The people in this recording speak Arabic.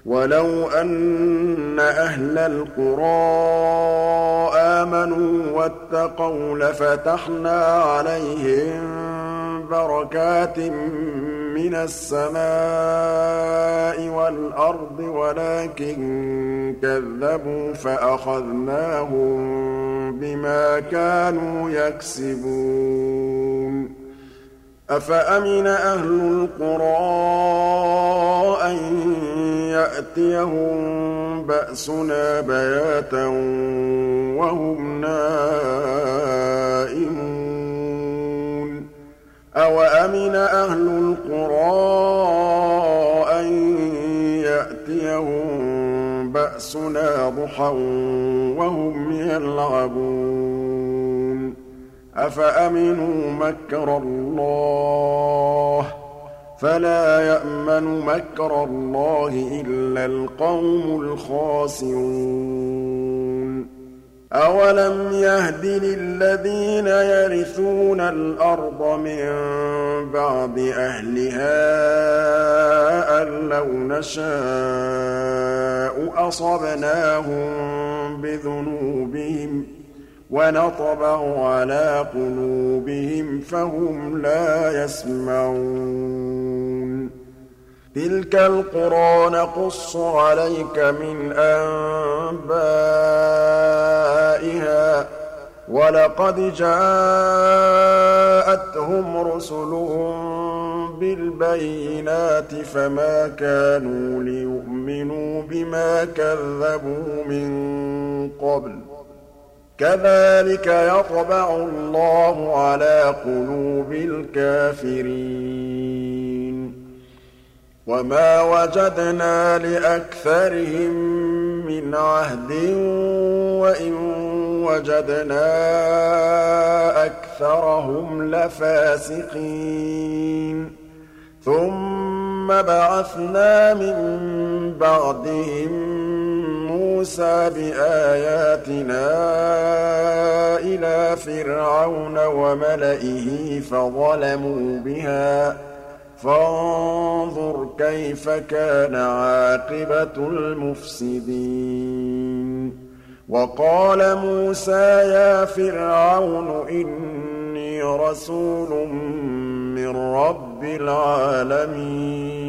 وَلَوْ أَنَّ أَهْلَ الْقُرَىٰ آمَنُوا وَاتَّقَوْا لَفَتَحْنَا عَلَيْهِم بَرَكَاتٍ مِّنَ السَّمَاءِ وَالْأَرْضِ وَلَٰكِن كَذَّبُوا فَأَخَذْنَاهُم بِمَا كَانُوا يَكْسِبُونَ أَفَأَمِنَ أَهْلُ الْقُرَىٰ أَن يَأْتِيَهُم بَأْسُنَا بَيَاتًا وَهُمْ نَائِمُونَ أَوَأَمِنَ أَهْلُ الْقُرَىٰ أَن يَأْتِيَهُم بَأْسُنَا ضُحًى وَهُمْ يَلْعَبُونَ أَفَأَمِنُوا مَكْرَ اللَّهِ ۚ فَلَا يَأْمَنُ مَكْرَ اللَّهِ إِلَّا الْقَوْمُ الْخَاسِرُونَ أَوَلَمْ يَهْدِ لِلَّذِينَ يَرِثُونَ الْأَرْضَ مِن بَعْدِ أَهْلِهَا أَن لَّوْ نَشَاءُ أَصَبْنَاهُم بِذُنُوبِهِمْ وَنَطْبَعُ عَلَىٰ قُلُوبِهِمْ فَهُمْ لَا يَسْمَعُونَ تِلْكَ الْقُرَىٰ نَقُصُّ عَلَيْكَ مِنْ أَنبَائِهَا ۚ وَلَقَدْ جَاءَتْهُمْ رُسُلُهُم بِالْبَيِّنَاتِ فَمَا كَانُوا لِيُؤْمِنُوا بِمَا كَذَّبُوا مِن قَبْلُ ۚ كَذَٰلِكَ يَطْبَعُ اللَّهُ عَلَىٰ قُلُوبِ الْكَافِرِينَ وَمَا وَجَدْنَا لِأَكْثَرِهِم مِّنْ عَهْدٍ وَإِن وَجَدْنَا أَكْثَرَهُمْ لَفَاسِقِينَ ثُمَّ بَعَثْنَا مِن بَعْدِهِم مُّوسَىٰ بِآيَاتِنَا إِلَىٰ فِرْعَوْنَ وَمَلَئِهِ فَظَلَمُوا بِهَا ۖ فَانظُرْ كَيْفَ كَانَ عَاقِبَةُ الْمُفْسِدِينَ وَقَالَ مُوسَىٰ يَا فِرْعَوْنُ إِنِّي رَسُولٌ مِّن رَّبِّ الْعَالَمِينَ